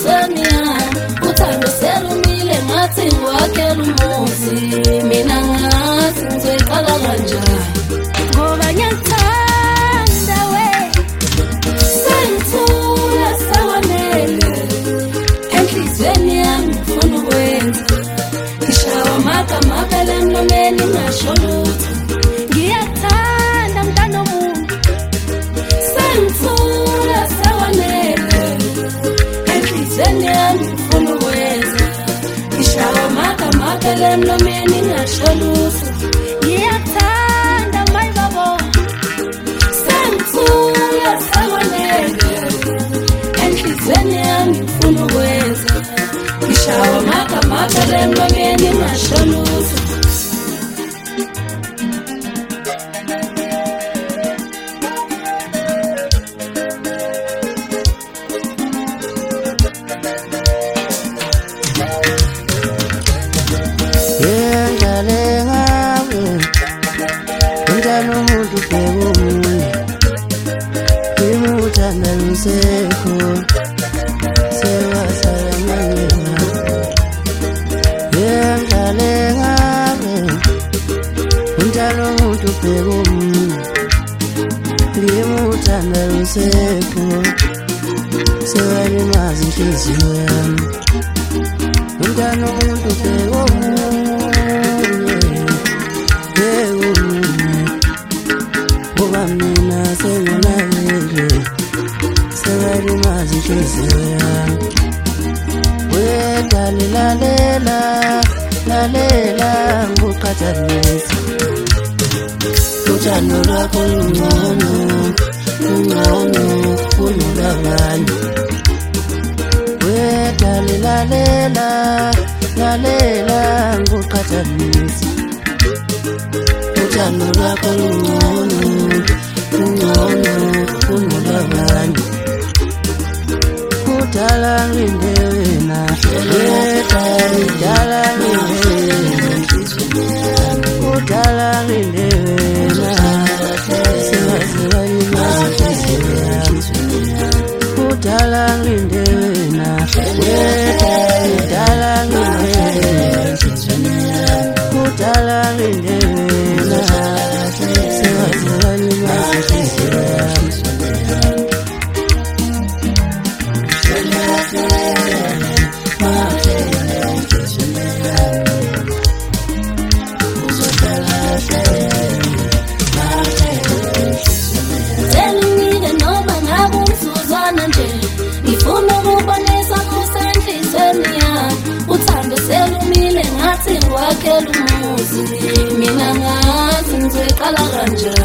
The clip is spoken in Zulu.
enhlizweni yami uthando selumile ngathi ngiwakhela umuzi mina ngathi ngizoyiqala kanjani ngoba ngiyakuthanda we sengithula sekwanele enhlizweni yami ngifuna ukwenza ngishawa amagama phela emlomeni ngasho lutho ngiyakuthanda mntana womuntu sengithula sekwanele enhlizweni yami ngifuna ukwenza ngishawa amagama phela emlomeni ngasho lutho ngiyakuthanda mayibabo sengithula sekwanele enhlizweni yami ngifuna ukwenza ngishawa amagama phela emlomeni ngasho lutho mina ngathi ngizoyiqala kanjani